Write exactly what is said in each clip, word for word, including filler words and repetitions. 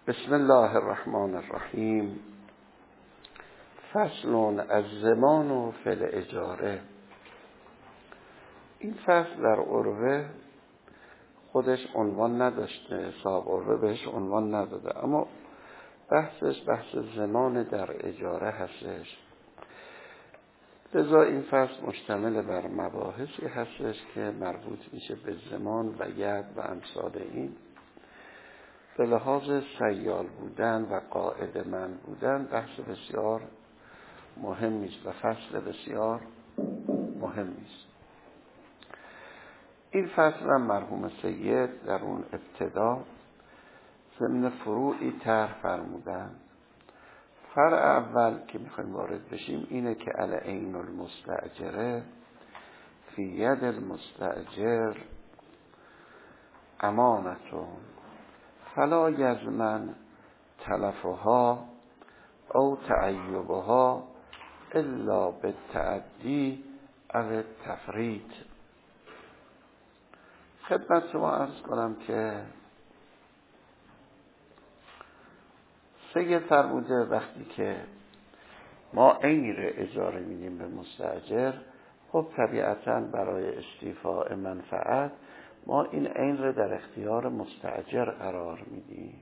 بسم الله الرحمن الرحیم. فصل از زمان و فی الاجاره. این فصل در عروه خودش عنوان نداشته، صاحب عروه بهش عنوان نداده، اما بحثش بحث زمان در اجاره هستش. لذا این فصل مشتمل بر مباحثی هستش که مربوط میشه به زمان و ید و امثال این. به لحاظ سیال بودن و قاعده من بودن بحث بسیار مهمی است و فصل بسیار مهمی است. این فصل هم مرحوم سید در اون ابتدا ضمن فروعی طرح فرمودن. فرع اول که میخوایم وارد بشیم اینه که العین المستأجره فی ید المستأجر امانتون فلا یضمن تلفها او تعیبها الا بالتعدی او التفریط. خدمت شما عرض کنم که سید فرموده وقتی که ما عینی رو اجاره میدیم به مستاجر، خب طبیعتاً برای استیفاء منفعت ما این عین رو در اختیار مستاجر قرار میدیم.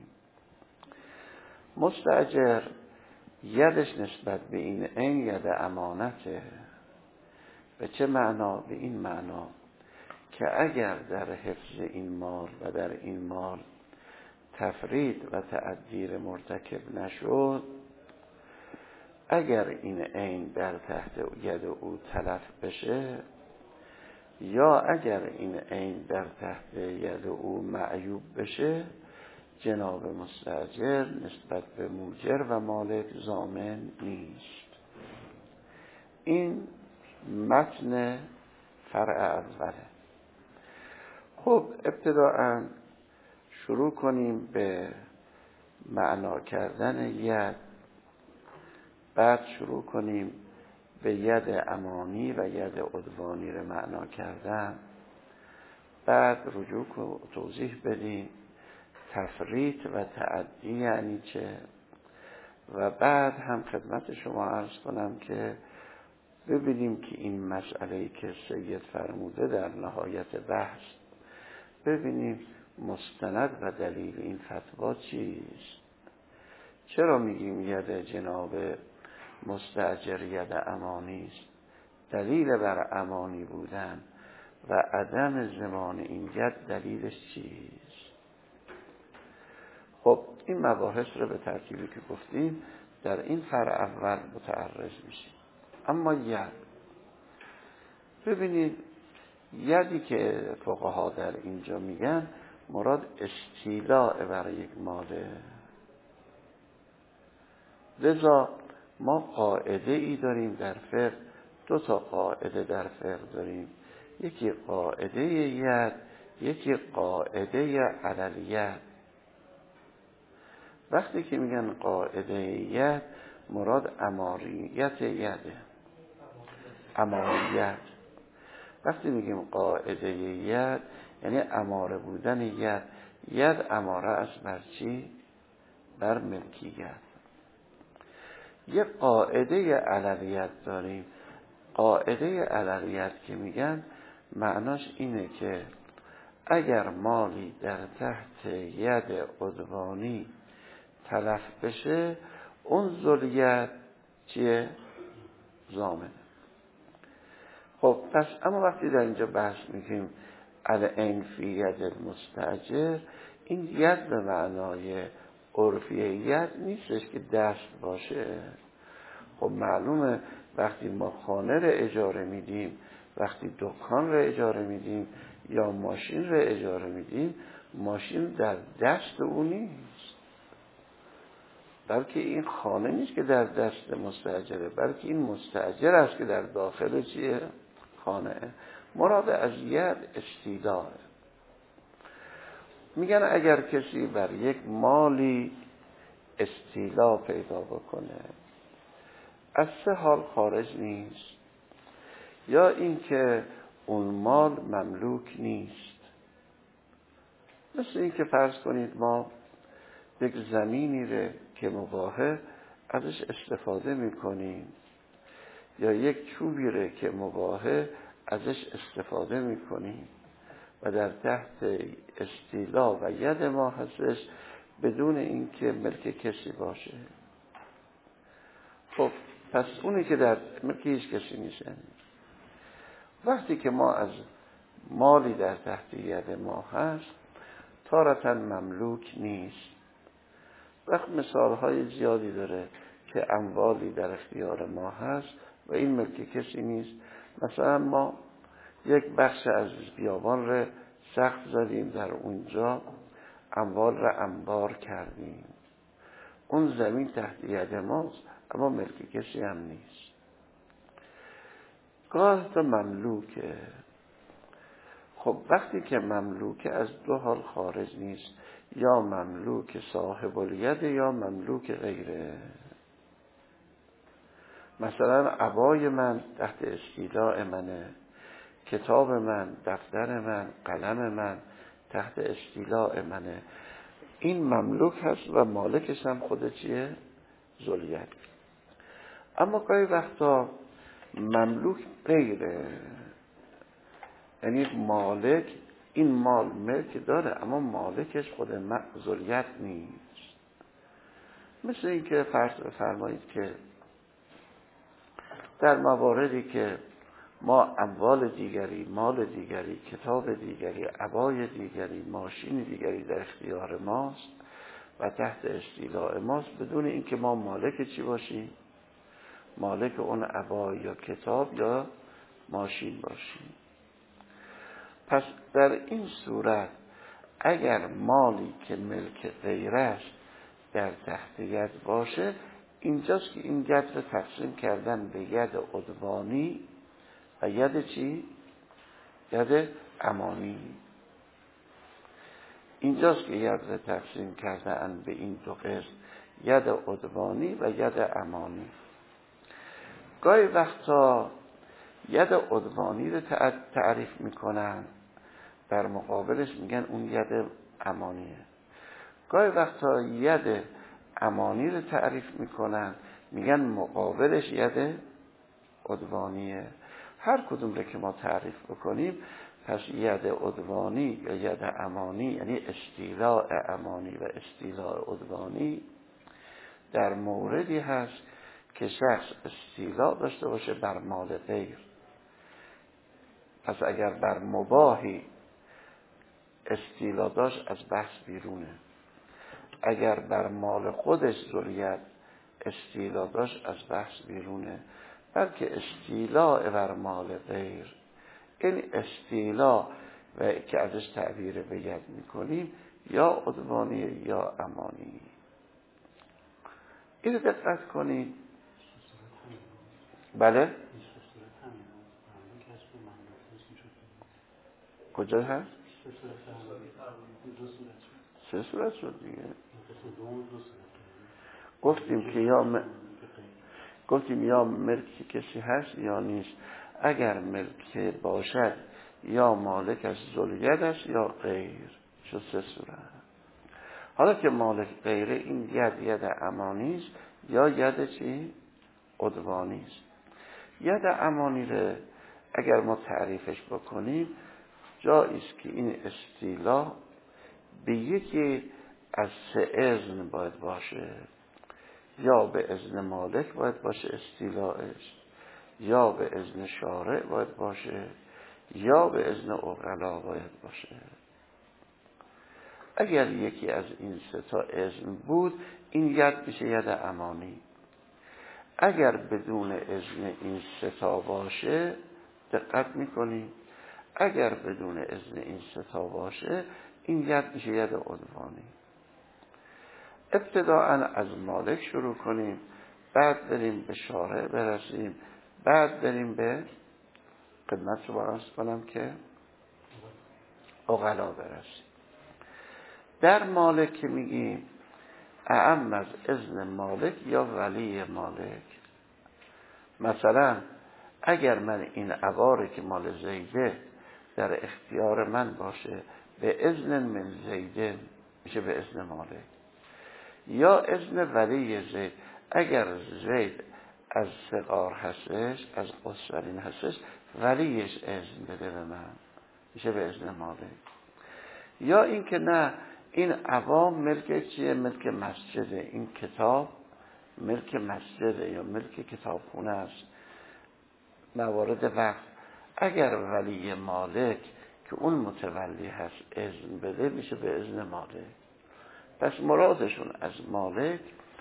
مستاجر یدش نسبت به این عین ید امانته. به چه معنا؟ به این معنا که اگر در حفظ این مال و در این مال تفرید و تعدیر مرتکب نشد، اگر این عین در تحت ید او تلف بشه یا اگر این عین در تحت ید او معیوب بشه، جناب مستاجر نسبت به موجر و مالک ضامن نیست. این متن فرع اوله. خب ابتداءً شروع کنیم به معنا کردن ید، بعد شروع کنیم به ید امانی و ید عدوانی رو معنا کردن، بعد رجوع و توضیح بدیم تفریط و تعدی یعنی چه، و بعد هم خدمت شما عرض کنم که ببینیم که این مسئله‌ای که سید فرموده در نهایت بحث ببینیم مستند و دلیل این فتوا چیست. چرا میگیم ید جناب مستاجر ید امانی است؟ دلیل بر امانی بودن و عدم زمان این ید دلیلش چیست؟ خب این مباحث رو به ترتیبی که گفتیم در این فرع اول متعرض میشیم. اما ید، ببینید یدی که فقها در اینجا میگن مراد استیلاء برای یک ماله. لذا ما قاعده ای داریم در فقه، دو تا قاعده در فقه داریم، یکی قاعده ید، یکی قاعده علیه. وقتی که میگن قاعده ید مراد اماریت یده، اماریت. وقتی میگیم قاعده ید یعنی اماره بودن ید. ید اماره است بر چی؟ بر ملکیت. یه قاعده علیت داریم. قاعده علیت که میگن معناش اینه که اگر مالی در تحت ید عدوانی تلف بشه، اون ذوالید چیه؟ ضامنه. خب پس اما وقتی در اینجا بحث میکنیم العین فی ید المستاجر، این ید به معنای عرفی ید نیستش که دست باشه. خب معلومه وقتی ما خانه رو اجاره میدیم، وقتی دکان رو اجاره میدیم یا ماشین رو اجاره میدیم، ماشین در دست او نیست، بلکه این خانه نیست که در دست مستاجره، بلکه این مستاجر است که در داخل چیه؟ خانه. مراد از ید استیلاء. میگن اگر کسی بر یک مالی استیلا پیدا بکنه، از سه حال خارج نیست. یا اینکه اون مال مملوک نیست. مثل این که فرض کنید ما یک زمینی رو که مباهه ازش استفاده میکنیم یا یک چوبی رو که مباهه ازش استفاده میکنیم و در تحت استیلا و ید ما هستش بدون اینکه ملک کسی باشه. خب پس اونی که در ملک هیچ کسی نیست. وقتی که ما از مالی در تحت ید ما هست تارتاً مملوک نیست. وقت مثالهای زیادی داره که اموالی در اختیار ما هست و این ملک کسی نیست. مثلا ما یک بخش از بیابان رو سقف زدیم، در اونجا اموال رو انبار کردیم، اون زمین تحت ید ماست اما ملک کسی هم نیست. گاه تا مملوکه. خب وقتی که مملوکه از دو حال خارج نیست، یا مملوک صاحب الید یا مملوک غیره. مثلا عبای من تحت استیلاء منه، کتاب من، دفتر من، قلم من تحت استیلاء منه، این مملوک هست و مالکش هم خود چیه؟ ذوالید. اما گاهی وقتا مملوک غیره، یعنی مالک این مال ملک داره اما مالکش خود ذوالید نیست. مثل این که فرض فرمایید که در مواردی که ما اموال دیگری، مال دیگری، کتاب دیگری، عبای دیگری، ماشین دیگری در اختیار ماست و تحت استیلاء ماست بدون اینکه ما مالک چی باشیم؟ مالک اون عبا یا کتاب یا ماشین باشیم. پس در این صورت اگر مالی که ملک غیر است در تحت ید باشه، اینجاست که این ید رو تقسیم کردن به ید عدوانی و ید چی؟ ید امانی. اینجاست که ید رو تقسیم کردن به این دو قسم، ید عدوانی و ید امانی. گاهی وقتا ید عدوانی رو تعریف میکنن، در مقابلش میگن اون ید امانیه. گاهی وقتا ید امانی رو تعریف میکنن میگن مقابلش ید عدوانیه. هر کدوم رو که ما تعریف بکنیم پس ید عدوانی یا ید امانی یعنی استیلاء امانی و استیلاء عدوانی در موردی هست که شخص استیلاء داشته باشه بر مال غیر. پس اگر بر مباحی استیلاء داشت از بحث بیرونه. اگر بر مال خودش ذوالید استیلاء داشت از بحث بیرونه. بلکه استیلاء بر مال غیر، این استیلاء و که ازش تعبیر به ید میکنیم یا عدوانی یا امانی. اینو دقت کنید. بله کجا هست؟ سه صورت شد دیگه. گفتیم که یا م... گفتیم یا ملک کسی هست یا نیست. اگر ملک باشد یا مالک از ذوالید است یا غیر، شد سه صورت. حالا که مالک غیره این ید ید امانی است یا ید چی؟ عدوانی است. ید امانی رو اگر ما تعریفش بکنیم جاییست که این استیلا به یکی از سه اذن باید باشه، یا به اذن مالک باید باشه استیلاش، یا به اذن شارع باید باشه، یا به اذن عقلا باید باشه. اگر یکی از این سه تا اذن بود این ید میشه ید امانی. اگر بدون اذن این سه تا باشه، دقت میکنیم، اگر بدون اذن این سه تا باشه این ید میشه ید عدوانی. ابتداءً از مالک شروع کنیم، بعد بریم به شارع برسیم، بعد بریم به خدمت رو باز کنم که عقلا برسیم. در مالک که میگیم اعم از اذن مالک یا ولی مالک. مثلا اگر من این عباره که مال زیده در اختیار من باشه به اذن من زیده میشه به اذن مالک. یا اذن ولی زید. اگر زید از صغار هستش، از قصرین هستش، ولیش اذن بده به من، میشه به اذن مالک. یا این که نه، این عوام ملک چیه؟ ملک مسجده، این کتاب ملک مسجده یا ملک کتابخونه است، موارد وقت. اگر ولی مالک که اون متولی هست اذن بده، میشه به اذن مالک. پس مرادشون از مالک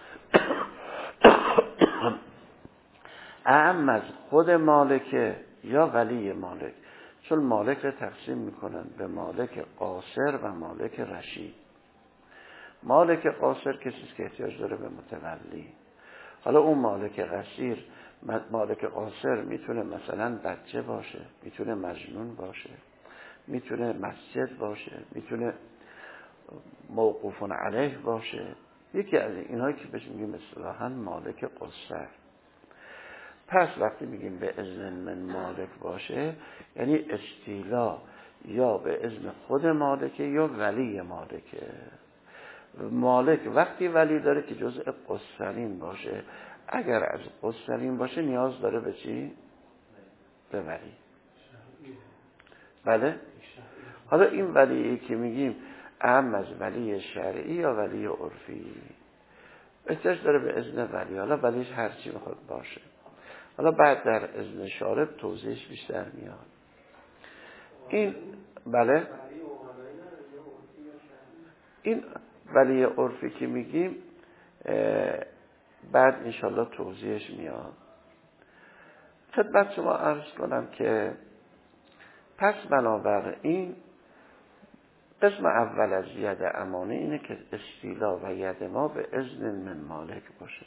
اعم از خود مالکه یا ولی مالک، چون مالک رو تقسیم میکنن به مالک قاصر و مالک رشید. مالک قاصر کسی که احتیاج داره به متولی. حالا اون مالک قصیر، مالک قاصر میتونه مثلا بچه باشه، میتونه مجنون باشه، میتونه مسجد باشه، میتونه موقوفون علیه باشه. یکی از اینهایی که بهش میگیم اصطلاحاً مالک قاصر. پس وقتی میگیم به اذن من مالک باشه، یعنی استیلا یا به اذن خود مالکه یا ولی مالکه. مالک وقتی ولی داره که جزء قصرین باشه، اگر از قصرین باشه نیاز داره به چی؟ به ولی. بله؟ حالا این ولی که میگیم اهم از ولی شرعی یا ولی عرفی، احتیاج داره به اذن ولی. حالا ولیش هر چی میخواد باشه. حالا بعد در اذن شارب توضیحش بیشتر میاد. این بله، این ولی عرفی که میگیم بعد انشالله توضیحش میاد. خدمت شما عرض کنم که پس بنابراین قسم اول از ید امانه اینه که استیلا و ید ما به اذن من مالک باشه.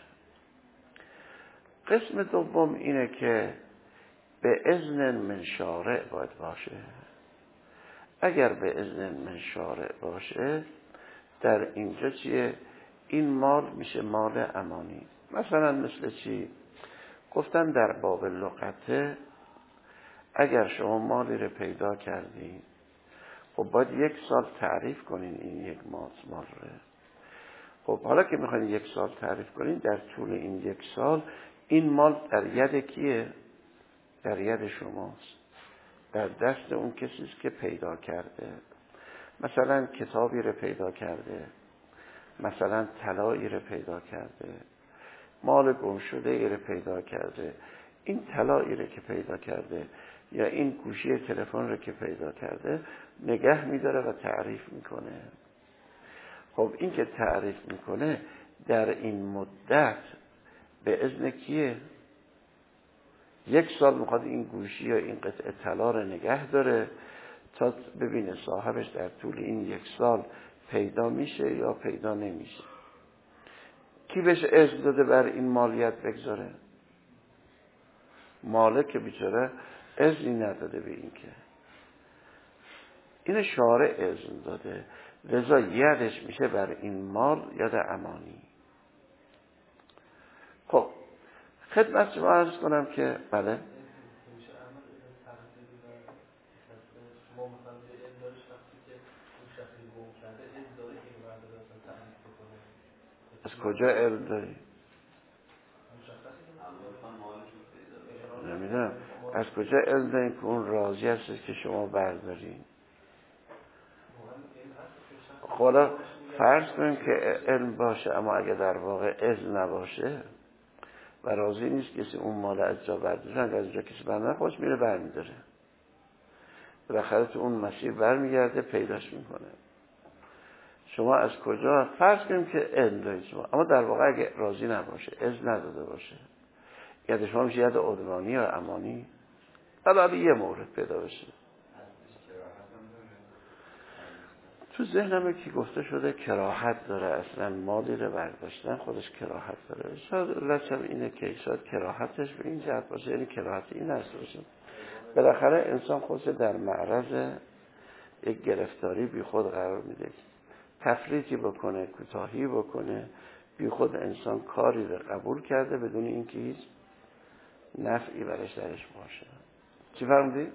قسم دوم اینه که به اذن من شارع باید باشه. اگر به اذن من شارع باشه، در اینجا چیه؟ این مال میشه مال امانی. مثلا مثل چی؟ گفتن در باب لغته اگر شما مالی رو پیدا کردین، خب باید یک سال تعریف کنین این یک مال مال رو. خب حالا که میخواین یک سال تعریف کنین، در طول این یک سال این مال در ید کیه؟ در ید شماست، در دست اون کسیست که پیدا کرده. مثلا کتابی رو پیدا کرده، مثلا طلایی رو پیدا کرده، مال گم شده ای رو پیدا کرده. این طلایی رو که پیدا کرده یا این گوشی تلفن رو که پیدا کرده نگه میداره و تعریف میکنه. خب این که تعریف میکنه در این مدت به اذن کیه؟ یک سال میخواد این گوشی یا این قطعه طلا رو نگه داره تا ببینه صاحبش در طول این یک سال پیدا میشه یا پیدا نمیشه. کی بهش اذن داده بر این مالیت بگذاره؟ مالک که بیچاره اذنی نداده به این که. این شارع اذن داده، لذا یدش میشه بر این مال ید امانی. خب خدمت شما عرض کنم که بله از کجا علم داری؟ نمیدونم از کجا علم داری که اون راضی هست که شما بردارین. خدا فرض کنیم که علم باشه، اما اگه در واقع علم نباشه و راضی نیست کسی اون مال از جا بردارن، از جا کسی برمیداره خودش میره برمیداره، بالاخره تو اون مسیر برمیگرده پیداش میکنه. شما از کجا فرض کنیم که علم دارید شما، اما در واقع اگه راضی نباشه، اذن نداده باشه، ید شما میشه ید عدوانی یا امانی. حالا یه مورد پیدا بشه تو ذهنم که گفته شده کراهت داره، اصلا مالی رو برداشتن خودش کراهت داره. شاید علتش اینه که شاید کراهتش به این جهت باشه، یعنی کراهت این هست باشه بالاخره انسان خودش در معرض یک گرفتاری بی خود قرار میده، تفریطی بکنه، کوتاهی بکنه، بی خود انسان کاری رو قبول کرده بدون اینکه هیچ نفعی برش درش باشه. چی فرمودی؟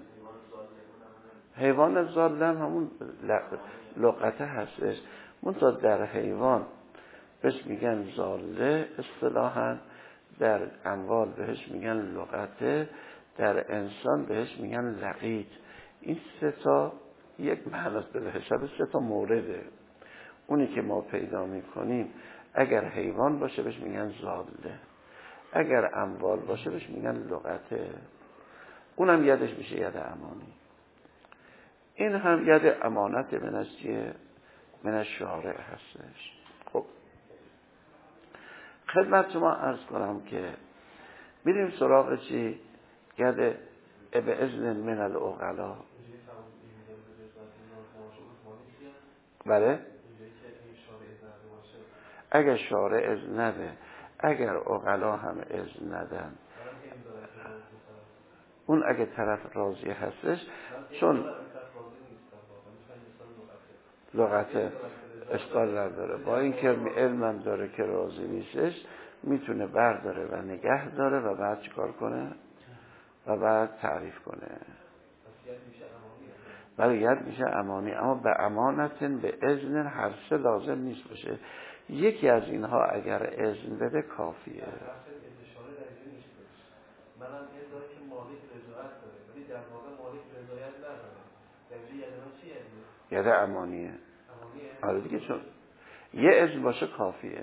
حیوان ظالم همون لغته هستش. منتها در حیوان بهش میگن ضاله اصطلاحاً، در اموال بهش میگن لغته، در انسان بهش میگن لقیط. این سه تا یک معناست به حساب سه تا مورده. اونی که ما پیدا میکنیم اگر حیوان باشه بهش میگن ضاله، اگر اموال باشه بهش میگن لغته، اونم یدش میشه ید امانی. این هم ید امانت من از چیه؟ من از شارع هستش. خب خدمت شما عرض کنم که میریم سراغ چی؟ ید به اذن من العقلا. بله؟ اگر شارع اذن نده، اگر عقلا هم اذن ندن، اون اگه طرف راضی هستش، چون لغت اشکال نداره، با این که علمم داره که راضی نیستش، میتونه برداره و نگه داره و بعد چیکار کنه و بعد تعریف کنه. ولی ید میشه امانی، اما به امانت به اذن هر سه لازم نیست باشه، یکی از اینها اگر اذن بده کافیه. منم ادعای که مالک رضایت داره ولی در واقع مالک رضایت نداره، یعنی ید من چی یدیه؟ ید امانیه. امانیه؟ آره دیگه، چون یه اذن باشه کافیه.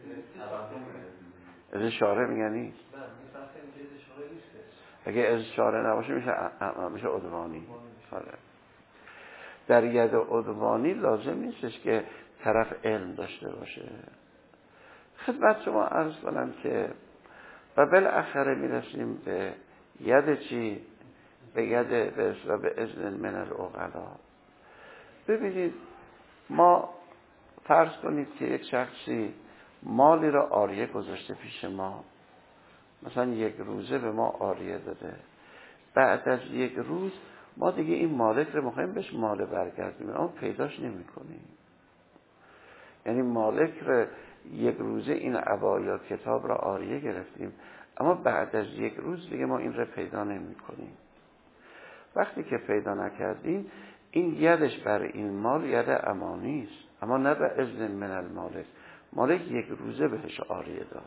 اذن شارع میگن نیست. نه میفرسته میگه اذن شارع نیستش. اگه اذن شارع نباشه میشه میشه عدوانی. آره. در ید عدوانی لازم نیستش که طرف علم داشته باشه. خدمت شما عرض کنم که و بالاخره میرسیم به ید چی؟ به ید به اصلا به اذن من العقلا. ببینید ما فرض کنید که یک شخصی مالی را عاریه گذاشته پیش ما، مثلا یک روزه به ما عاریه داده، بعد از یک روز ما دیگه این مالک رو میخوایم بهش مال برگردیم، اما پیداش نمی کنیم. یعنی مالک رو یک روزه این عبا یا کتاب را عاریه گرفتیم، اما بعد از یک روز دیگه ما این رو پیدا نمی کنیم. وقتی که پیدا نکردیم این یدش بر این مال ید امانی است، اما نه به اذن من المالک. مالک یک روزه بهش عاریه داد،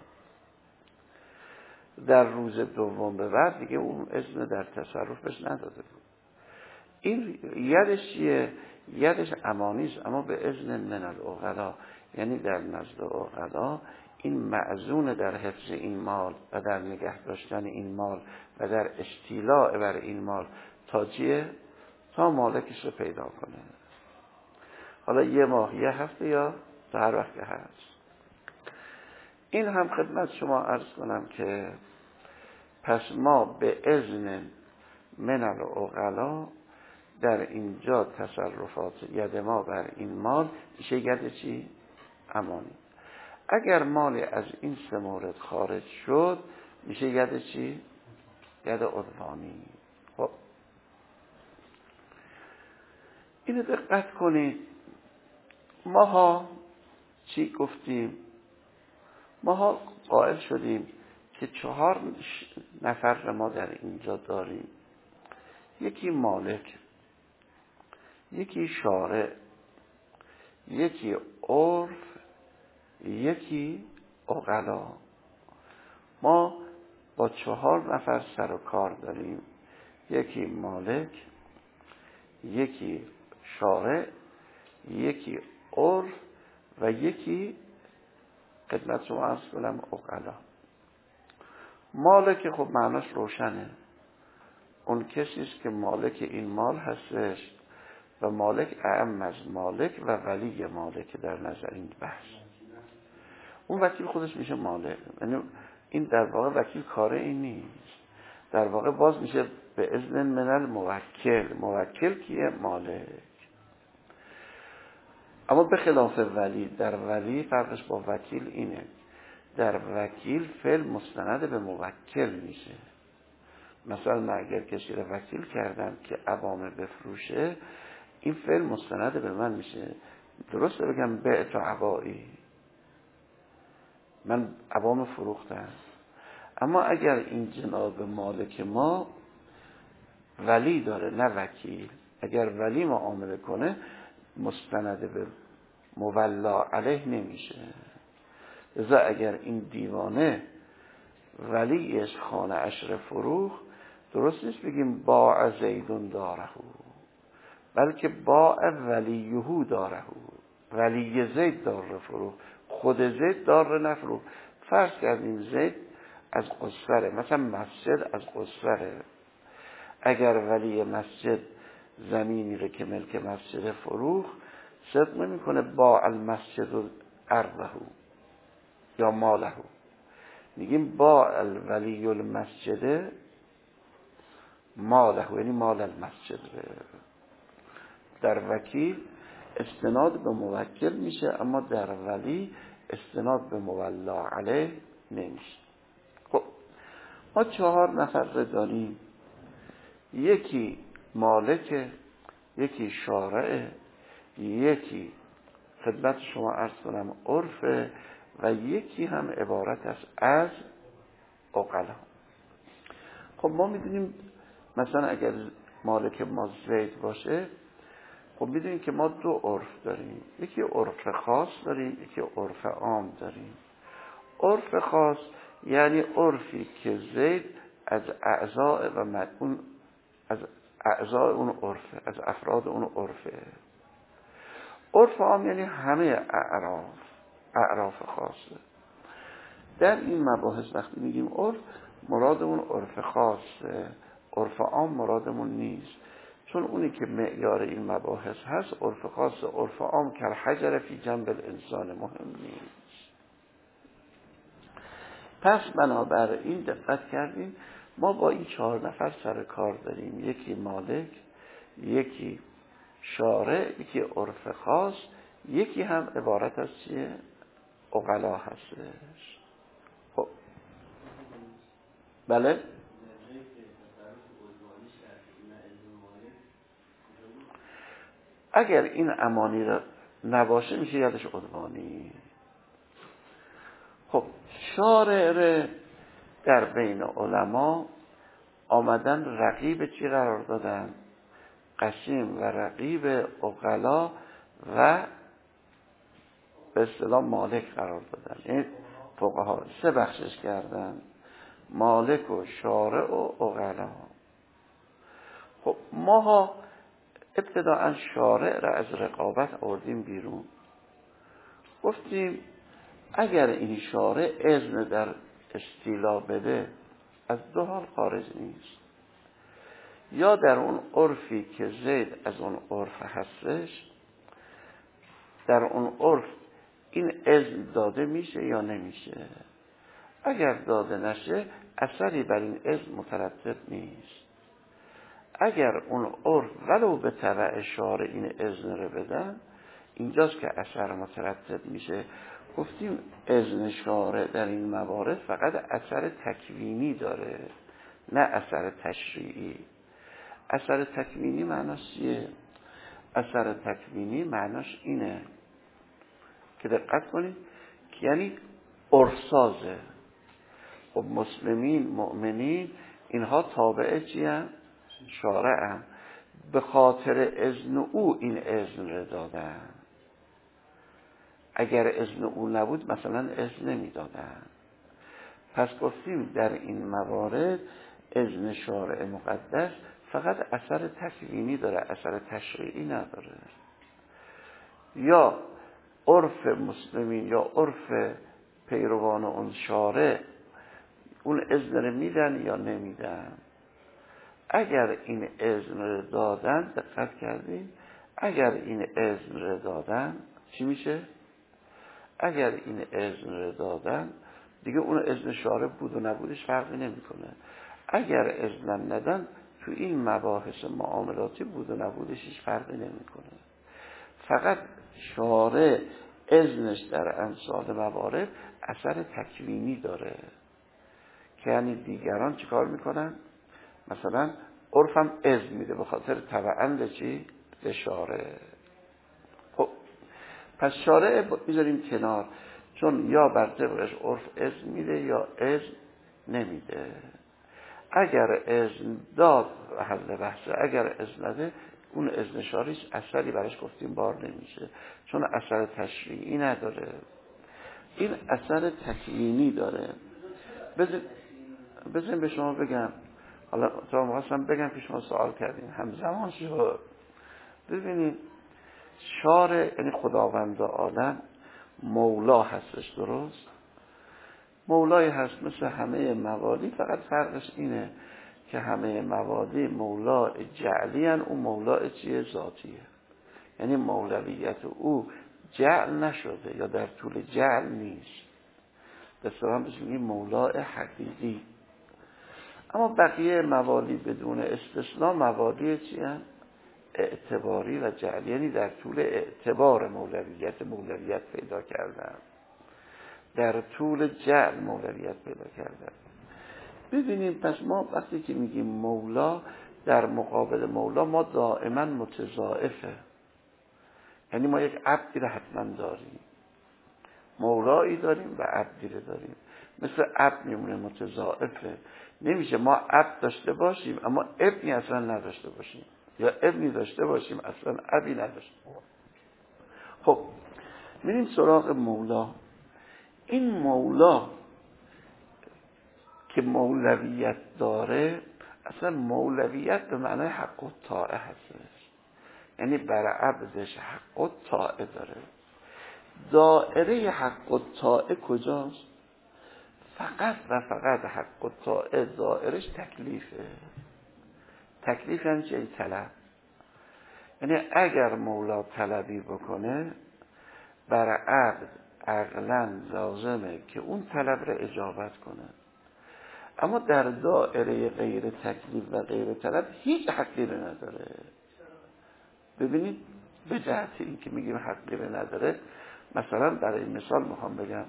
در روز دوم به بعد دیگه اون اذن در تصرف بهش نداده بود. این یدش چیه؟ یدش امانی است، اما به اذن من العقلا، یعنی در نزد عقلا این معزون در حفظ این مال و در نگه داشتن این مال و در استیلاء بر این مال تا چیه؟ تا مالکش رو پیدا کنه. حالا یه ماه، یه هفته، یا تا هر وقت که هست. این هم خدمت شما عرض کنم که پس ما به اذن من العقلا در اینجا تصرفات ید ما بر این مال میشه ید چی؟ امانی. اگر مالی از این سه مورد خارج شد میشه ید چی؟ ید عدوانی. خب اینو دقت کنید. ماها چی گفتیم؟ ماها قائل شدیم که چهار نفر ما در اینجا داریم، یکی مالک، یکی شارع، یکی عرف، یکی عقلا. ما با چهار نفر سر و کار داریم، یکی مالک، یکی شارع، یکی عرف و یکی خدمت شما عرض کنم عقلا. مالک خب معناش روشنه، اون کسیست که مالک این مال هستش و مالک اعم از مالک و ولی مالک در نظر این بحث. اون وکیل خودش میشه مالک، یعنی این در واقع وکیل کاره این نیست، در واقع باز میشه به اذن من الموکل. موکل کیه؟ مالک. اما به خلاف ولی، در ولی فرقش با وکیل اینه، در وکیل فعل مستند به موکل میشه. مثلا من اگر کسی رو وکیل کردم که عوامه بفروشه، این فعل مستند به من میشه. درسته بگم بعت عبایی، من عوام فروختم. اما اگر این جناب مالک ما ولی داره نه وکیل، اگر ولی معامله کنه مستند به مولا علیه نمیشه. لذا اگر این دیوانه ولیش خانه عشر فروخ، درست نیست بگیم باع زیدون داره، بلکه باع ولیهو داره. ولی زید داره فروخ، خود زید داره نفروخ. فرض کردیم زید از قصره، مثلا مسجد از قصره، اگر ولی مسجد زمینی رو که ملک مسجد فروخ، صدق نمی کنه با المسجد ارضه یا ماله، میگیم با الولی المسجد ماله، یعنی مال المسجد. در وکیل استناد به موکل میشه، اما در ولی استناد به مولا علیه نمیشه. خب ما چهار نفر داریم، یکی مالک، یکی شارع، یکی خدمت شما عرض کنم عرف، و یکی هم عبارت است از عقلا. خب ما میدونیم مثلا اگر مالک ما زید باشه، خب میدونیم که ما دو عرف داریم، یکی عرف خاص داریم، یکی عرف عام داریم. عرف خاص یعنی عرفی که زید از اعضاء و مدعون، از اعضاء اون عرفه، از افراد اون عرفه. عرف عام یعنی همه اعراف، اعراف خاصه. در این مباحث وقتی میگیم عرف، مرادمون عرف خاصه، عرف عام مرادمون نیست، چون اونی که معیار این مباحث هست عرف خاص، عرف عام که حجر فی جنب الانسان مهم نیست. پس بنابراین دقت کردیم ما با این چهار نفر سر کار داریم، یکی مالک، یکی شارع، یکی عرف خاص، یکی هم عبارت از چیه؟ عقلا هستش. خب بله، اگر این امانی را نباشه میشه یادش عدوانی. خب شارع در بین علما آمدن رقیب چی قرار دادن؟ قسیم و رقیب عقلا و به اصطلاح مالک قرار دادن. این فقها سه بخشش کردن، مالک و شارع و عقلا. خب ماها ابتداء شارع را از رقابت آوردیم بیرون، گفتیم اگر این شارع اذن در استیلا بده از دو حال خارج نیست، یا در اون عرفی که زید از اون عرف هستش، در اون عرف این اذن داده میشه یا نمیشه. اگر داده نشه اثری بر این اذن مترتب نیست. اگر اون عرف ولو به تبع شارع این اذن رو بدن، اینجاست که اثر مترتب میشه. گفتیم اذن شارع در این موارد فقط اثر تکوینی داره، نه اثر تشریعی. اثر تکوینی معناش چیه؟ اثر تکوینی معناش اینه که دقت کنید که یعنی عرفسازه. خب مسلمین، مؤمنین اینها تابع چی هم؟ شارع هم. به خاطر اذن او این اذن رو دادن، اگر اذن او نبود مثلا اذن نمی دادن. پس گفتیم در این موارد اذن شارع مقدس فقط اثر تکوینی داره، اثر تشریعی نداره. یا عرف مسلمین یا عرف پیروان اون شارع اون اذن رو میدن یا نمیدن. اگر این اذن رو دادن، دقت کردیم، اگر این اذن رو دادن چی میشه؟ اگر این اذن رو دادن دیگه اون اذن شارع بود و نبودش فرقی نمیکنه. اگر اذن ندن تو این مباحث معاملاتی بود و نبودش هیچ فرقی نمیکنه. فقط شارع اذنش در امثال موارد اثر تکوینی داره که یعنی دیگران چیکار میکنن؟ مثلا عرفم اذن میده به خاطر تبعاً چی؟ به شارع. خب پس شارع میذاریم کنار، چون یا بر طبقش عرف اذن میده یا اذن نمیده. اگر اذن داد حل بحثه، اگر اذن نده اون اذن شارعش اثری برش گفتیم بار نمیشه، چون اثر تشریعی نداره. این اثر تکوینی داره. بذاریم به شما بگم، حالا تا می‌خواستم بگم که شما سوال کردین همزمان شد. ببینید شارع یعنی خداوند عالم مولا هستش، درست؟ مولای هست مثل همه موالی، فقط فرقش اینه که همه موالی مولا جعلی هن، اون مولا چیه؟ ذاتیه. یعنی مولویت او جعل نشده یا در طول جعل نیست، به صورت بهش میگیم مولا حقیقی. اما بقیه موالی بدون استثناء موالی چی هن؟ اعتباری و جعلی، یعنی در طول اعتبار مولویت مولویت پیدا کردن، در طول جعل مولویت پیدا کردن. ببینیم پس ما وقتی که میگیم مولا، در مقابل مولا ما دائما متضاعفه، یعنی ما یک عبدی رو حتما داریم، مولایی داریم و عبدی رو داریم. مثل عبد میمونه متضاعفه، نمیشه ما عبد داشته باشیم اما ابنی اصلا نداشته باشیم، یا ابنی داشته باشیم اصلا ابی نداشته. خب میریم سراغ مولا. این مولا که مولویت داره، اصلا مولویت به معنای حق و طاعه هستش، یعنی بر عبدش حق و طاعه داره. دائره حق و طاعه کجاست؟ فقط و فقط حق و طاعه دائرش تکلیفه. تکلیف یعنی چه؟ طلب. یعنی اگر مولا طلبی بکنه، بر عبد عقلاً لازمه که اون طلب را اجابت کنه. اما در دائره غیر تکلیف و غیر طلب هیچ حقی رو نداره. ببینید به جهت این که میگیم حقی رو نداره، مثلا برای مثال میخوام بگم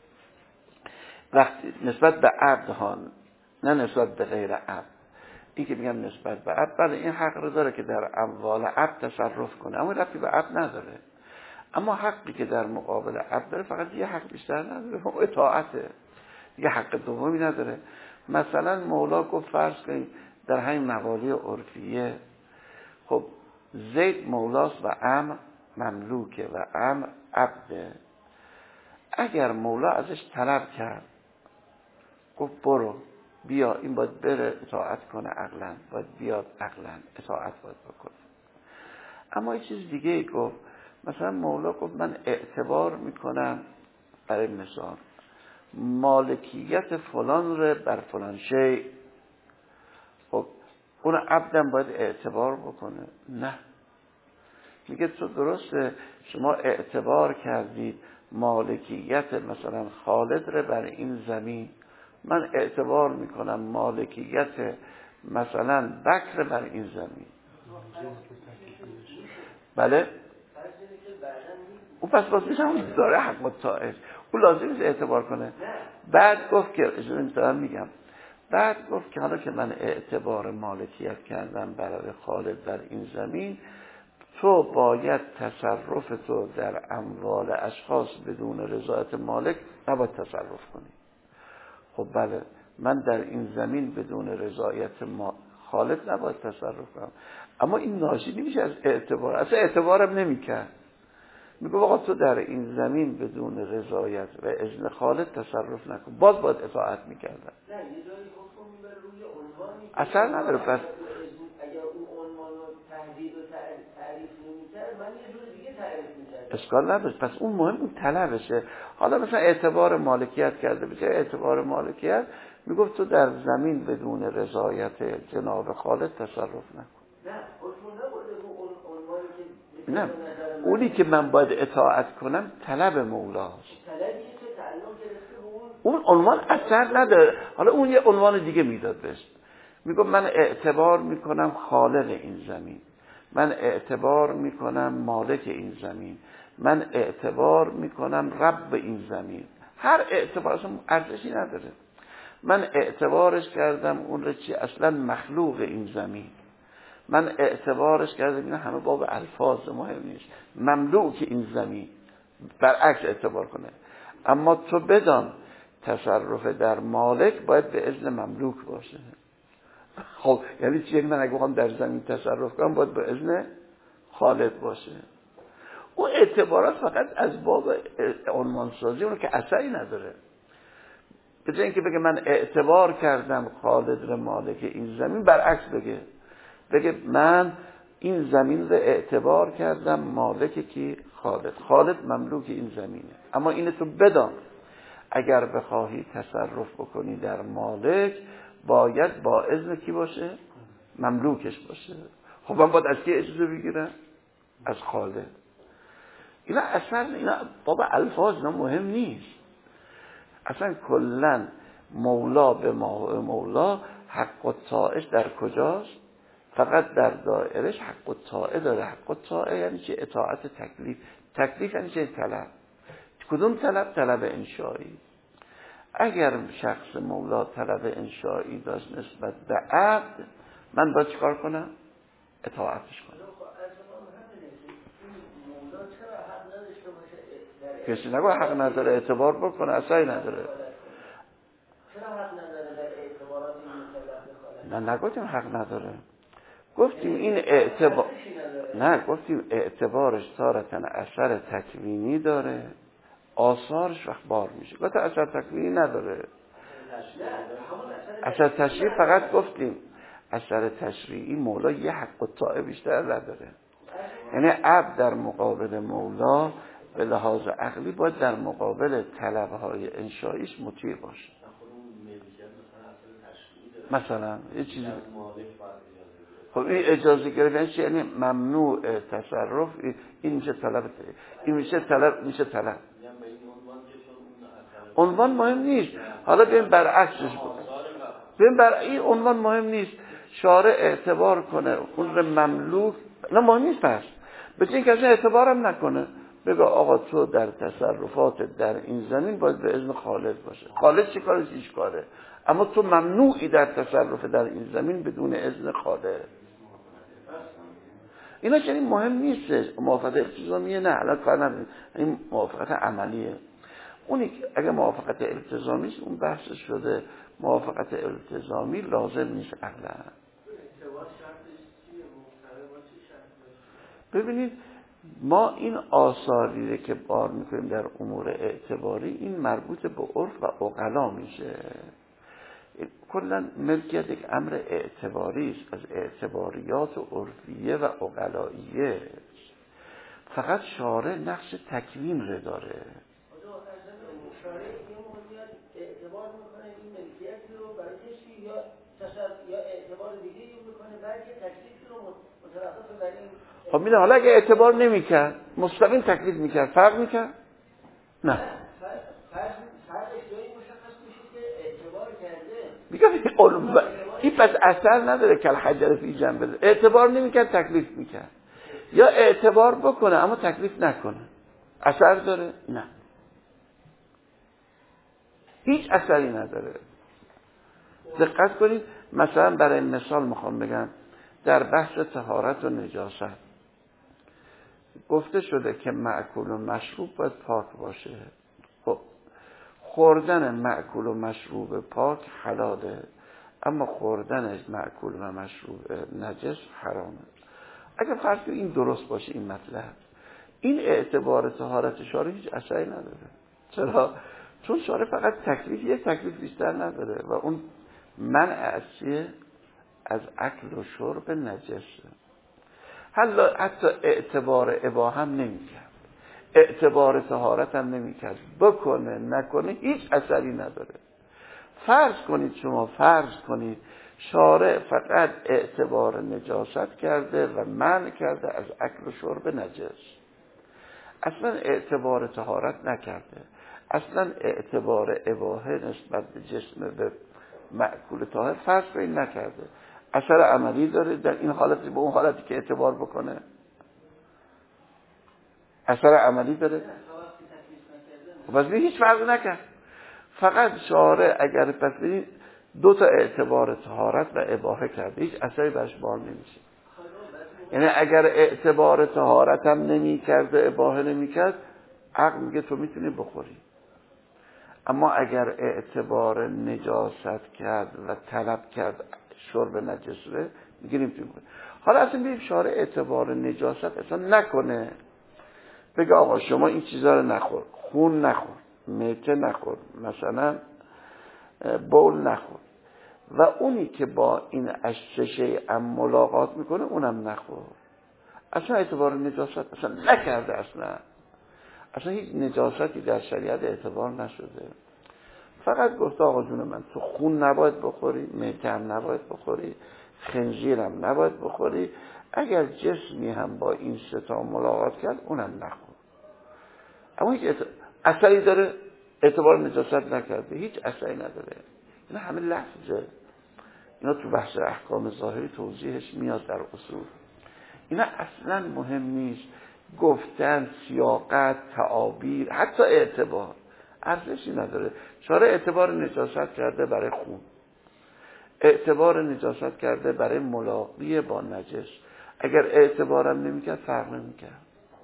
وقتی نسبت به عبد ها، نه نسبت به غیر عبد، این که میگم نسبت به عبد، بله این حق رو داره که در اموال عبد تصرف کنه، اما ربطی به عبد نداره. اما حقی که در مقابل عبد داره فقط یه حق بیشتر نداره، اون اطاعته، دیگه حق دومی نداره. مثلا مولا گفت فرض کنید در همین موالی عرفیه، خب زید مولاست و عمرو مملوکه و عمرو عبده. اگر مولا ازش طلب کرد، گفت برو بیا، این باید بره اطاعت کنه، عقلاً باید بیاد، عقلاً اطاعت باید بکنه. اما یه چیز دیگه گفت، مثلا مولا گفت من اعتبار میکنم برای مثال مالکیت فلان رو بر فلان شی، خب اون عبدم باید اعتبار بکنه؟ نه، میگه تو درسته شما اعتبار کردید مالکیت مثلا خالد رو بر این زمین، من اعتبار میکنم مالکیت مثلا بکر بر این زمین. بله اون پس باز میشه اون داره حق و طاعه، اون لازم نیست اعتبار کنه. بعد گفت که اجازه میگم بعد گفت که حالا که من اعتبار مالکیت کردم برای خالد در این زمین، تو باید تصرف تو در اموال اشخاص بدون رضایت مالک نباید تصرف کنی. خب بله من در این زمین بدون رضایت خالد نباید تصرف کنم، اما این ناشی نمیشه از اعتبار، اصلا اعتبارم نمیکرد. میگه آقا تو در این زمین بدون رضایت و اذن خالد تصرف نکن، باز باید اطاعت میکردن. نه یه جایی حکم میبره روی عنوانی اثر نداره. پس اگر اون عنوان رو تهدید و تعریف نمیکرد، من یه جور دیگه تعریف میکردم، اشکال نداره. پس اون مهم اون طلبشه. حالا مثلا اعتبار مالکیت کرده، بشه اعتبار مالکیت میگفت تو در زمین بدون رضایت جناب خالد تصرف نکن. نه حکم نبوده رو عنوانی که نه، اونی که من باید اطاعت کنم طلب مولاست. طلبی که تعلق گرفته به اون عنوان اثر نداره. حالا اون یه عنوان دیگه میداد بهش، میگم من اعتبار میکنم خالق این زمین، من اعتبار میکنم مالک این زمین، من اعتبار میکنم رب این زمین. هر اعتبار اصلا ارزشی نداره. من اعتبارش کردم اون رو چی اصلا مخلوق این زمین، من اعتبارش کردم این همه باب الفاظ مهم نیست، مملوک این زمین، برعکس اعتبار کنه. اما تو بدان تصرف در مالک باید به اذن مملوک باشه. خب یعنی چی؟ من اگه بخوام در زمین تصرف کنم باید به اذن خالد باشه. اون اعتبارات فقط از باب عنوانسازی اون که اثری نداره. به جای اینکه بگه من اعتبار کردم خالد مالک این زمین، برعکس بگه بگه من این زمین رو اعتبار کردم مالک کی؟ خالد. خالد مملوک این زمینه. اما اینو تو بدان اگر بخواهی تصرف بکنی در مالک باید با اذن کی باشه؟ مملوکش باشه. خب من باید از کی اجازه بگیرم؟ از خالد. اینا اصلا اینا بابا الفاظ اینا مهم نیست. اصلا کلن مولا به مولا حق و طاعش در کجاست؟ فقط در دایرش حق و طاعه داره. حق و طاعه یعنی چه؟ اطاعت تکلیف. تکلیف یعنی چه؟ طلب. کدوم طلب؟ طلب انشایی. اگر شخص مولا طلب انشایی داشت نسبت به عبد، من باید چیکار کنم؟ اطاعتش کنم. کسی نگو حق نداره اعتبار بکنه، اصلا نداره. چرا حق نداره در اعتبارات این نه نگفتیم حق نداره، گفتیم این اعتبار نه گفتیم اعتبارش تارتن اثر تکوینی داره، آثارش وقت بار میشه. گفتم اثر تکوینی نداره، اثر تشریعی فقط گفتیم اثر تشریعی مولا یه حق و طاعه بیشتر نداره. یعنی عبد در مقابل مولا به لحاظ عقلی باید در مقابل طلبهای انشاییش مطیع باشه. مثلا یه چیزی خب این اجازه گرفتن یعنی ممنوع تصرف، این میشه طلب، این میشه طلب، میشه طلب. عنوان مهم نیست. حالا ببین برعکسش بود. ببین بر این عنوان مهم نیست. شارع اعتبار کنه اون رو مملوک، نه مهم نیست. پس به این کسی اعتبارم نکنه، بگه آقا تو در تصرفات در این زمین باید به اذن خالد باشه. خالد چه کارش؟ هیچ کاره. اما تو ممنوعی در تصرف در این زمین بدون اذن خالد. اینا چنین مهم نیست. موافقت التزامیه نه، الان کار نداریم. این موافقت عملیه. اونی که اگه موافقت التزامی است اون بحث شده. موافقت التزامی لازم نیست عقلا. ببینید ما این آثاری که بار میکنیم در امور اعتباری، این مربوط به عرف و عقلا میشه. کلا ملکیت یک امر اعتباری است، از اعتباریات و عرفیه و عقلاییه. فقط شارع نقش تکوین رو داره. شارع یه موقع اعتبار میکنه این ملکیت رو برای کسی یا تصرف یا اعتبار دیگه رو میکنه بعد یه تکلیف رو متوقف بر این. خب میدونم حالا اگه اعتبار نمیکرد مستقیم تکلیف میکرد فرق میکرد؟ نه. فرق فرقش جایی مشخص میشه که اعتبار کرده. میگم این پس اثر نداره که الحجر فی جنبه بده. اعتبار نمیکرد تکلیف میکرد. یا اعتبار بکنه اما تکلیف نکنه، اثر داره؟ نه، هیچ اثری نداره. دقت کنید. مثلا برای مثال میخوام بگم در بحث طهارت و نجاست گفته شده که مأکول و مشروب باید پاک باشه. خب خوردن مأکول و مشروب پاک حلاله، اما خوردن مأکول و مشروب نجس حرامه. اگر فرض کنید این درست باشه این مطلب، این اعتبار طهارت شارع هیچ اثری نداره. چرا؟ چون شارع فقط تکلیف، یک تکلیف بیشتر نداره و اون منع از چیه؟ از اکل و شرب نجسه. حالا حتی اعتبار اباحه هم نمی‌کرد، اعتبار طهارت هم نمی‌کرد. بکنه نکنه هیچ اثری نداره. فرض کنید شما فرض کنید شارع فقط اعتبار نجاست کرده و منع کرده از اکل و شرب نجس، اصلا اعتبار طهارت نکرده، اصلا اعتبار اباحه نسبت به جسم به مأکول طاهر فرض کنید نکرده. اثر عملی داره در این حالتی به اون حالتی که اعتبار بکنه؟ اثر عملی داره؟ پس هیچ فرقی نکرد. فقط شارع اگر پس ببینید دو تا اعتبار طهارت و اباحه کرده، هیچ اثری برش بار نمیشه. یعنی اگر اعتبار طهارت هم نمی کرد و اباحه نمی کرد، عقل میگه تو میتونی بخوری. اما اگر اعتبار نجاست کرد و طلب کرد شرب نجسه، میگه نمیتونی بخوری. حالا اصلا ببینیم شارع اعتبار نجاست اصلا نکنه، بگه آقا شما این چیزا رو نخور، خون نخور، میته نخور، مثلا بول نخور، و اونی که با این اششه ام ملاقات میکنه اونم نخور. اصلا اعتبار نجاست اصلا نکرده، اصلا اصلا هیچ نجاستی در شریعت اعتبار نشده. فقط گفته آقا جون من تو خون نباید بخوری، میته هم نباید بخوری، خنزیر هم نباید بخوری، اگر جسمی هم با این ستا ملاقات کرد اونم نخور. اما هیچ اثری داره؟ اعتبار نجاست نکرده، هیچ اثری نداره. اینا همه لفظه، اینا تو بحث احکام ظاهری توضیحش میاد در اصول. اینا اصلا مهم نیست، گفتن، سیاقت، تعابیر، حتی اعتبار ارزشی نداره. شارع اعتبار نجاست کرده برای خون، اعتبار نجاست کرده برای ملاقی با نجس. اگر اعتبارم نمیکرد فرق نمیکرد.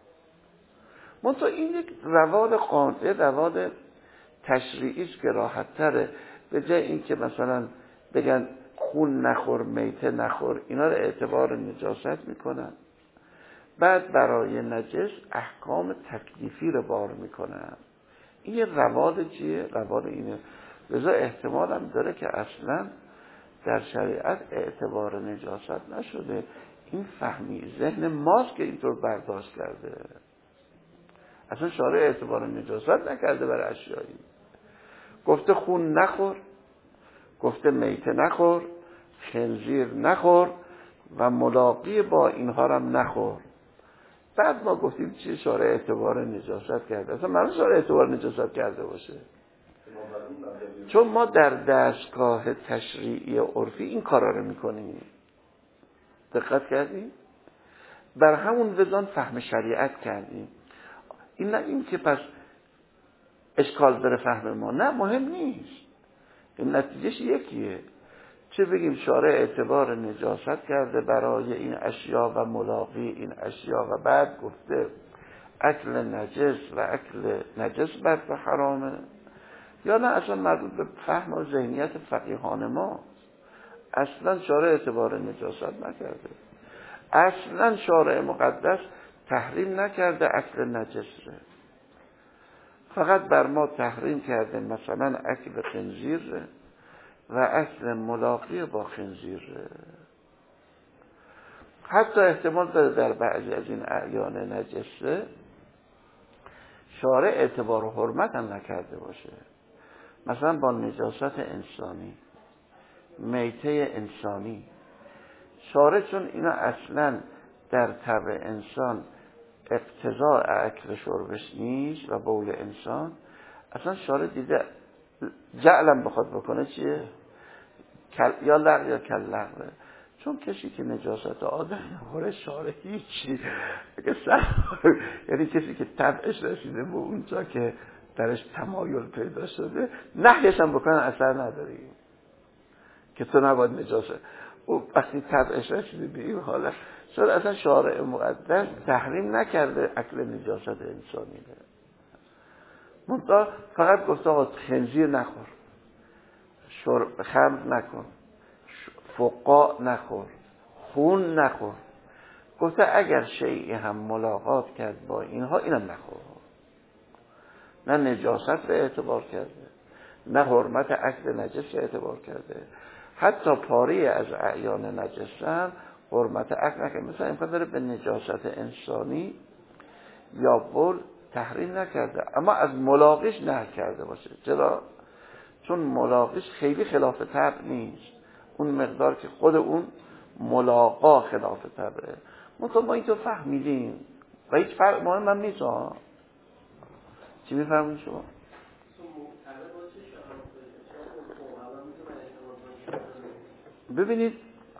منتها این یک روال قانونی، روال تشریعی است که راحت تره. به جای این که مثلا بگن خون نخور، میته نخور، اینا رو اعتبار نجاست میکنن، بعد برای نجس احکام تکلیفی رو بار میکنن. این یه روال چیه؟ روال اینه. لذا احتمال هم داره که اصلا در شریعت اعتبار نجاست نشده، این فهمی ذهن ماست که اینطور برداشت کرده. اصلا شارع اعتبار نجاست نکرده برای اشیایی. گفته خون نخور، گفته میته نخور، خنزیر نخور و ملاقی با اینها هم نخور. بعد ما گفتیم چی شارع اعتبار نجاست کرده. اصلا من شارع اعتبار نجاست کرده باشه، چون ما در دستگاه تشریعی عرفی این کارا رو میکنیم. دقت کردیم؟ بر همون وزن فهم شریعت کردیم. این نه این که پس اشکال داره فهم ما، نه مهم نیست، این نتیجهش یکیه. چه بگیم شارع اعتبار نجاست کرده برای این اشیا و ملاقی این اشیا، و بعد گفته اکل نجس و اکل نجس بر حرامه، یا نه اصلا مربوط به فهم و ذهنیت فقیهان ما. اصلا شارع اعتبار نجاست نکرده، اصلا شارع مقدس تحریم نکرده اکل نجس رو، فقط بر ما تحریم کرده مثلا اکل خنزیر و اکل ملاقی با خنزیر. حتی احتمال داره در بعضی از این اعیان نجسه شارع اعتبار و حرمت هم نکرده باشه. مثلا با نجاست انسانی، میته انسانی، شارع چون اینا اصلا در طبع انسان اقتضاء اکل شربش نیست و بول انسان، اصلا شارع دیده جعلم بخواد بکنه چیه؟ کل... یا لغ یا کل لغوه. چون کسی که نجاست آدم نخوره شارع هیچی، یعنی کسی که طبعش رسیده به اونجا که درش تمایل پیدا شده، نهیش هم بکنن اثر نداره که تو نباید نجاست. او وقتی طبعش رسیده به این حالت، شاید اصلا شارع مقدس تحریم نکرده اکل نجاست انسانی ده. منطقه فقط گفته آقا خنزیر نخور، شرب خمر نکن، فقاع نخور، خون نخور. گفته اگر شیعی هم ملاقات کرد با اینها اینم نخور. نه نجاست رو اعتبار کرده، نه حرمت اکل نجس رو اعتبار کرده، حتی پاری از اعیان نجس هم حرمت اکل نکرده. مثلا امکان داره به نجاست انسانی یا بول تحریم نکرده، اما از ملاقیش نه کرده باشه. چرا؟ چون ملاقیش خیلی خلاف طبع نیست، اون مقدار که خود اون ملاقا خلاف طبعه. منطقه ما اینطور فهمیدیم و هیچ فرق مهم هم نیست. ها چی میفهمید شما؟ ببینید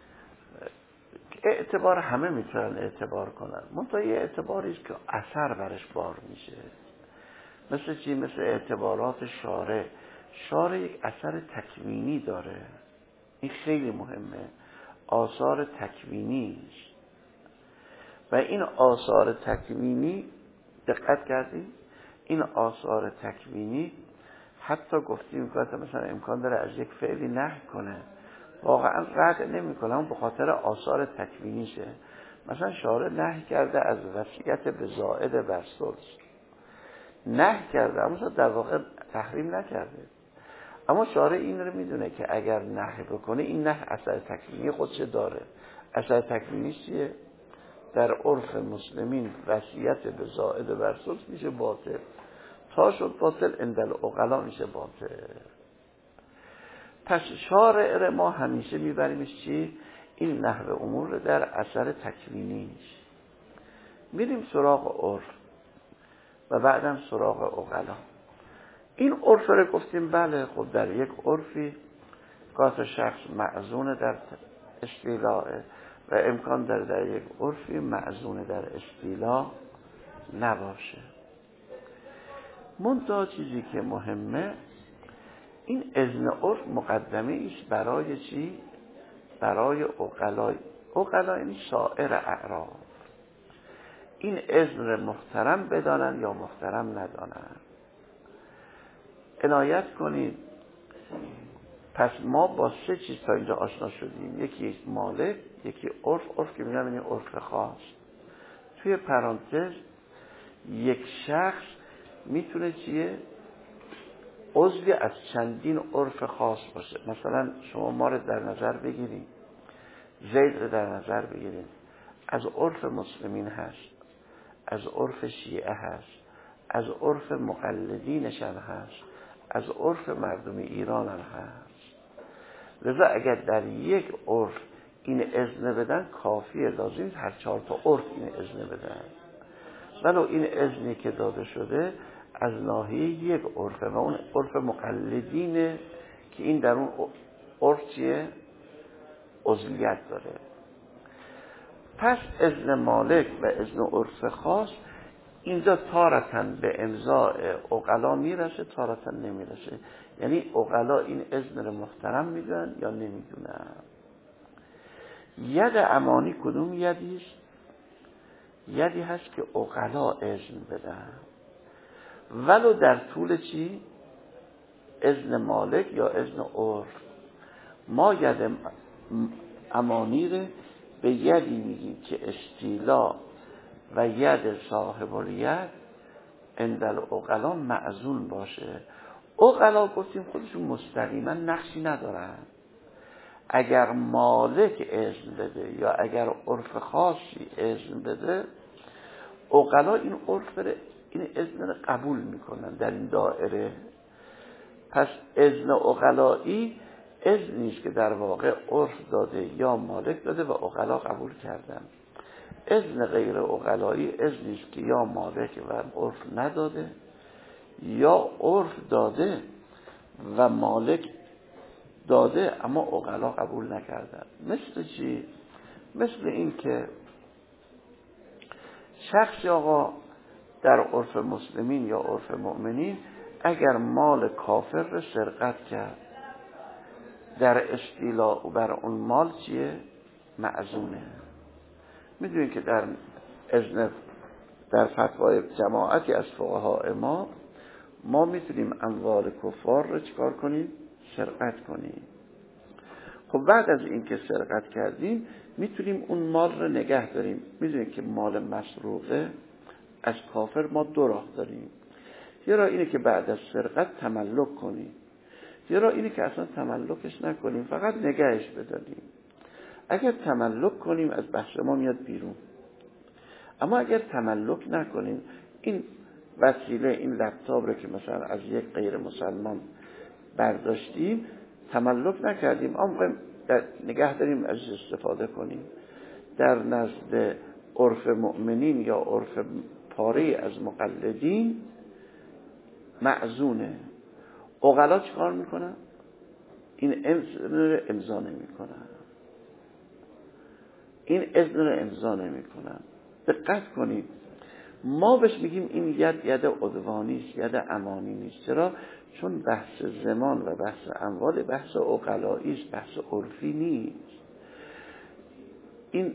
اعتبار همه میتونن اعتبار کنن، منطقه یه اعتباریست که اثر برش بار میشه. مثل چی؟ مثل اعتبارات شارع. شارع یک اثر تکوینی داره، این خیلی مهمه، آثار تکوینی است. و این آثار تکوینی دقت کردیم، این آثار تکوینی حتی گفتیم که مثلا امکان داره از یک فعلی نهی کنه، واقعا رد نمی کنه، اون به خاطر آثار تکوینیشه. مثلا شارع نهی کرده از وصیت به زائد بر ثلث، نهی کرده اما در واقع تحریم نکرده. اما شارع این رو میدونه که اگر نهی بکنه این نهی اثر تکوینی خودش داره. اثر تکوینیش چیه؟ در عرف مسلمین وصیت به زائد بر ثلث میشه باطل، تا شد باطل عند العقلا میشه باطل. پس شارع ما همیشه میبریمش چی؟ این نحو امور رو در اثر تکوینیش. میریم سراغ عرف و بعدم سراغ عقلا. این عرف رو گفتیم بله، خب در یک عرفی قاطع شخص معزون در استیلاء و امکان در در یک عرفی معزون در استیلاء نباشه. منتها چیزی که مهمه این اذن عرف مقدمه ایست برای چی؟ برای عقلای. عقلا این سایر اعراف این اذن محترم بدانن یا محترم ندانن. عنایت کنید. پس ما با سه چیز تا اینجا آشنا شدیم، یکی مالک، یکی عرف. عرف که میگم این عرف خاص. توی پرانتز یک شخص میتونه چیه؟ عضوی از چندین عرف خاص باشه. مثلا شما ما رو در نظر بگیرید، زید رو در نظر بگیرید، از عرف مسلمین هست، از عرف شیعه هست، از عرف مقلدینش هم هست، از عرف مردم ایران هم هست. لذا اگر در یک عرف این اذن بدن کافیه، لازم هر چهار تا عرف این اذن بدن. ولو این اذنی که داده شده از ناحیه یک عرفه و اون عرف مقلدینه که این در اون عرف چیه؟ عضویت داره. پس اذن مالک و اذن عرف خاص اینجا تارتن به امضاء عقلا میرسه، تارتن نمیرسه. یعنی عقلا این اذن رو محترم میدونن یا نمیدونن. ید امانی کدوم یدیست؟ یدی هست که عقلا اذن بدن، ولو در طول چی؟ اذن مالک یا اذن عرف. ما ید امانی رو به یدی میگیم که استیلا و ید صاحب الید عند العقلا معزون باشه. عقلا گفتیم خودشون مستقیما نقشی ندارن. اگر مالک اذن بده یا اگر عرف خاصی اذن بده، عقلا این عرف رو، این اذن رو قبول میکنن در این دائره. پس اذن عقلایی اذنیست که در واقع عرف داده یا مالک داده و عقلا قبول کردن. اذن غیر عقلایی اذنیست که یا مالک و عرف نداده یا عرف داده و مالک داده اما عقلا قبول نکردن. مثل چی؟ مثل این که شخصی آقا در عرف مسلمین یا عرف مؤمنین اگر مال کافر رو سرقت کرد، در استیلاء بر اون مال چیه؟ معزونه. میدونید که در اذن در فتوای جماعتی از فقهای ما ما میتونیم اموال کفار رو چیکار کنیم؟ سرقت کنیم. خب بعد از اینکه سرقت کردیم میتونیم اون مال رو نگه داریم. میدونید که مال مسروقه از کافر ما دو راه داریم. یه راه اینه که بعد از سرقت تملک کنیم، یه راه اینه که اصلا تملکش نکنیم، فقط نگهش بداریم. اگر تملک کنیم از بحث ما میاد بیرون، اما اگر تملک نکنیم، این وسیله، این لپتاپ رو که مثلا از یک غیر مسلمان برداشتیم، تملک نکردیم، اما نگه داریم، از استفاده کنیم، در نزد عرف مؤمنین یا عرف پاره از مقلدین معزونه. عقلا چیکار میکنن؟ این اذن رو امضا نمیکنن، این اذن رو امضا نمیکنن. دقت کنید، ما بهش میگیم این ید ید عدوانی است، ید امانی نیست. چرا؟ چون بحث زمان و بحث اموال بحث عقلایی است، بحث عرفی نیست. این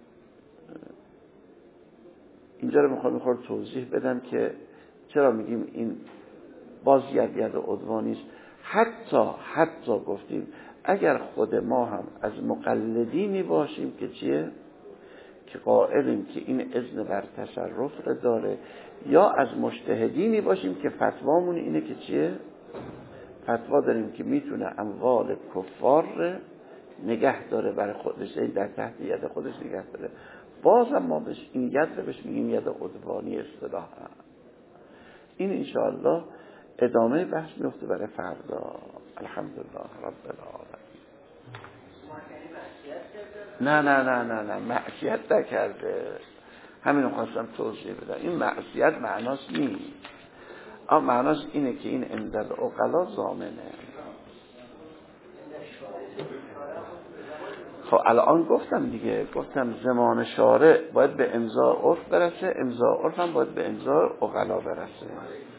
اینجا رو میخوام میخوام توضیح بدم که چرا میگیم این باز ید ید عدوانی است. حتی حتی گفتیم اگر خود ما هم از مقلدینی باشیم که چیه؟ که قائلیم که این اذن بر تصرف رو داره، یا از مجتهدینی باشیم که فتوامون اینه که چیه؟ فتوا داریم که میتونه اموال کفار رو نگه داره برای خودش، در تحت ید خودش نگه داره. بازم ما بهش این ید رو بهش میگیم ید عدوانی اصطلاحا. این انشاءالله ادامه بحث میفته برای فردا. الحمدلله رب العالمین. نه نه نه نه نه معصیت نکرده، همینو خواستم توضیح بدم. این معصیت معناش نیست، اما معناش اینه که این اندل عقلا ضامنه. خب الان گفتم دیگه، گفتم زمان شارع باید به امضا عرف برسه، امضا عرف هم باید به امضا عقلا برسه.